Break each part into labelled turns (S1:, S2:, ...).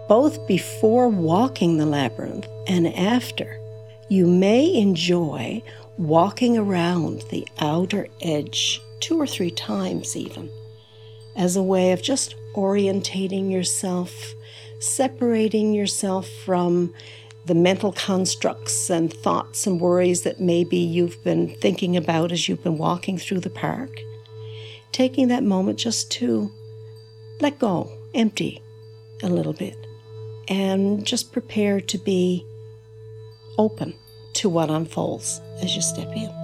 S1: both before walking the labyrinth and after, you may enjoy walking around the outer edge 2 or 3 times even, as a way of just orientating yourself, separating yourself from the mental constructs and thoughts and worries that maybe you've been thinking about as you've been walking through the park. Taking that moment just to let go, empty a little bit, and just prepare to be open to what unfolds as you step in.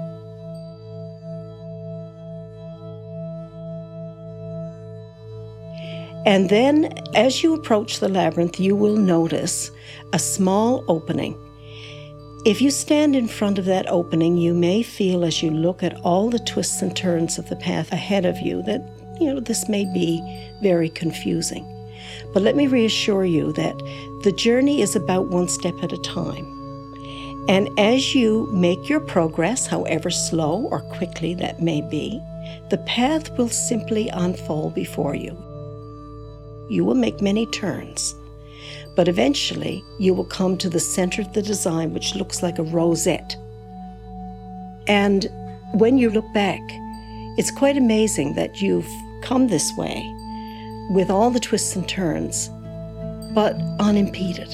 S1: And then, as you approach the labyrinth, you will notice a small opening. If you stand in front of that opening, you may feel as you look at all the twists and turns of the path ahead of you that, this may be very confusing. But let me reassure you that the journey is about one step at a time. And as you make your progress, however slow or quickly that may be, the path will simply unfold before you. You will make many turns, but eventually you will come to the center of the design, which looks like a rosette. And when you look back, it's quite amazing that you've come this way with all the twists and turns, but unimpeded.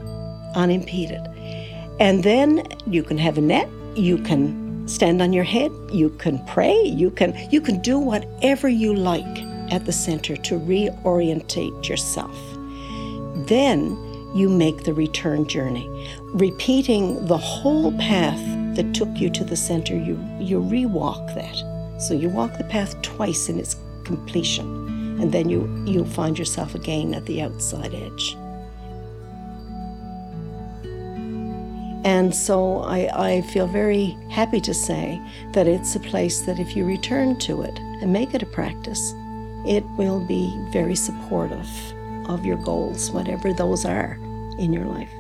S1: And then you can have a net, you can stand on your head, you can pray, you can do whatever you like at the center to reorientate yourself. Then you make the return journey, repeating the whole path that took you to the center. You re-walk that. So you walk the path twice in its completion, and then you find yourself again at the outside edge. And so I feel very happy to say that it's a place that if you return to it and make it a practice, it will be very supportive of your goals, whatever those are in your life.